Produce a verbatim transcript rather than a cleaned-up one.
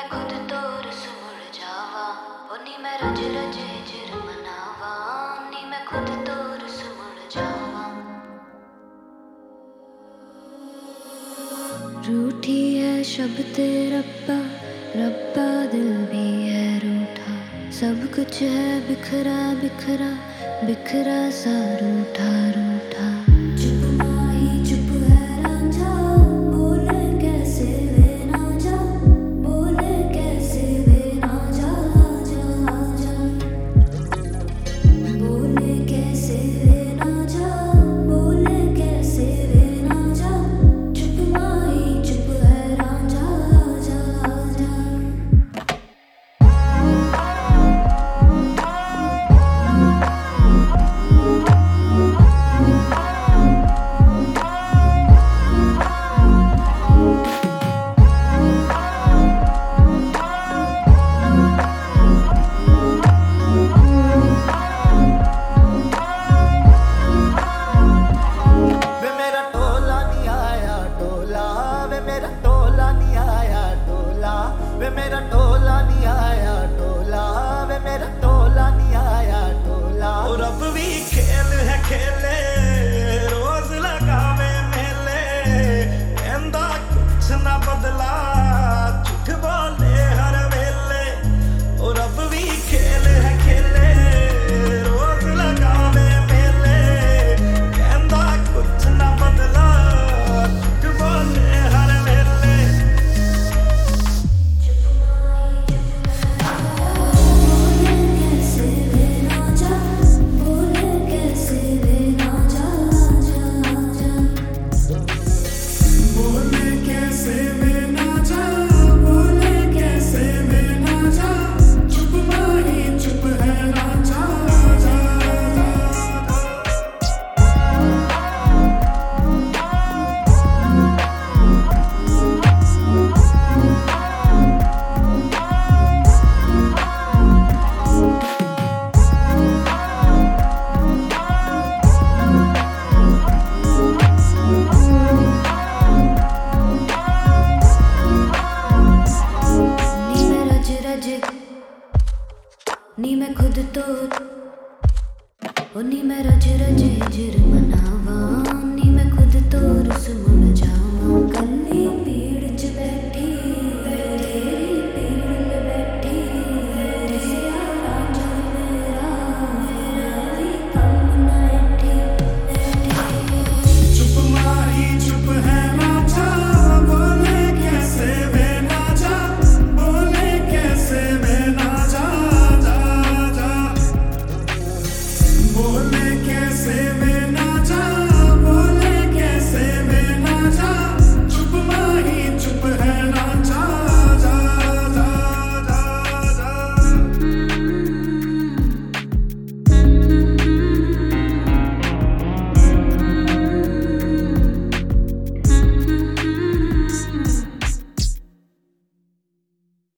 खुद तो रस मुड़ जावा, ओ नी मैं रज रज हिजर मनावा, नी मैं खुद तो रस मुड़ जावा। रूठी है शब्द रब्बा, रब्बा दिल भी है रूठा, सब कुछ है बिखरा बिखरा बिखरा सा रूठा रूठा। चुप माही चुप है रांझा, बोले कैसे वे ना जा, बोले कैसे वे ना जा जा जा, बोले कैसे वे ना जा, बोले कैसे वे ना जा। चुप माही चुप है रांझा जा जा। वे मेरा टोला नहीं आया टोला, वे मेरा टोला नहीं आया टोला। और अब भी खेल है खेले, रोज लगावे मेले, कहंदा कुछ ना बदला, झूठ बोले हर वेले। और अब भी खेल है खेले, रोज लगावे मेले, कहंदा कुछ ना बदला, झूठ बोले हर वेले। नी मैं खुद तो, ओ नी मैं रज रज हिजर मनावा।